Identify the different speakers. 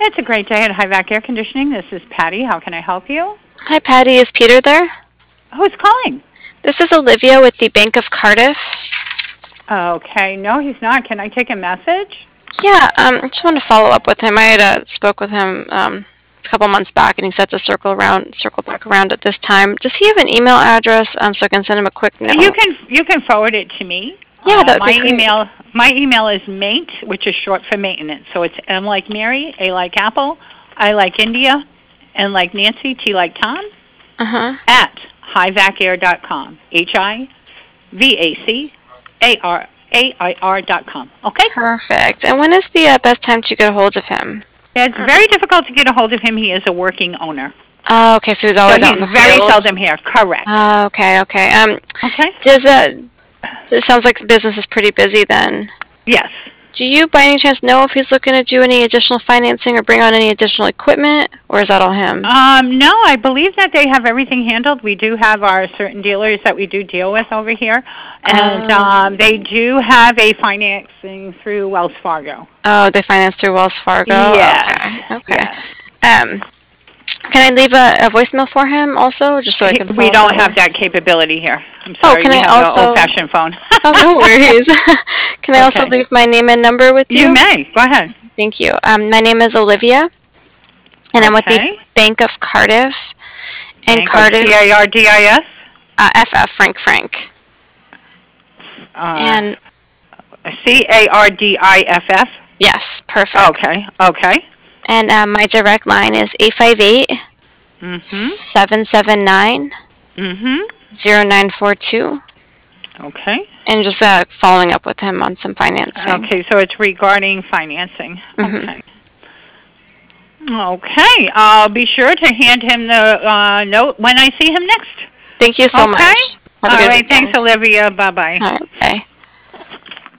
Speaker 1: It's a great day at HVAC Air Conditioning. This is Patty. How can I help you?
Speaker 2: Hi, Patty. Is Peter there?
Speaker 1: Who's calling?
Speaker 2: This is Olivia with the Bank of Cardiff.
Speaker 1: Okay, no, he's not. Can I take a message?
Speaker 2: Yeah, I just wanted to follow up with him. I had spoke with him a couple months back, and he said to circle back around at this time. Does he have an email address so I can send him a quick note?
Speaker 1: You can forward it to me.
Speaker 2: Yeah, that would be great.
Speaker 1: My email is MATE, which is short for maintenance. So it's M like Mary, A like Apple, I like India, N like Nancy, T like Tom, at hivacair.com. HIVACAIR.com. Okay?
Speaker 2: Perfect. And when is the best time to get a hold of him?
Speaker 1: Yeah, it's very difficult to get a hold of him. He is a working owner.
Speaker 2: Oh, okay. So he's always out in the field.
Speaker 1: He's very seldom here. Correct.
Speaker 2: Oh, okay.
Speaker 1: Okay.
Speaker 2: It sounds like the business is pretty busy then.
Speaker 1: Yes.
Speaker 2: Do you, by any chance, know if he's looking to do any additional financing or bring on any additional equipment, or is that all him?
Speaker 1: No, I believe that they have everything handled. We do have our certain dealers that we do deal with over here, and they do have a financing through Wells Fargo.
Speaker 2: Oh, they finance through Wells Fargo?
Speaker 1: Yeah.
Speaker 2: Okay. Can I leave a voicemail for him also, just so I can?
Speaker 1: We don't have that capability here. I'm sorry.
Speaker 2: Can I also?
Speaker 1: An old-fashioned phone.
Speaker 2: Oh, no worries. Can I also leave my name and number with you?
Speaker 1: You may. Go ahead.
Speaker 2: Thank you. My name is Olivia, and I'm with the Bank of Cardiff. And Cardiff.
Speaker 1: CARDIS?
Speaker 2: FF, Frank.
Speaker 1: And CARDIFF?
Speaker 2: Yes, perfect.
Speaker 1: Okay.
Speaker 2: And my direct line is 858-779-0942.
Speaker 1: Okay.
Speaker 2: And just following up with him on some financing.
Speaker 1: Okay, so it's regarding financing. Okay. Okay, I'll be sure to hand him the note when I see him next.
Speaker 2: Thank you so much.
Speaker 1: All right, thanks, Olivia. Bye-bye.
Speaker 2: All right, bye.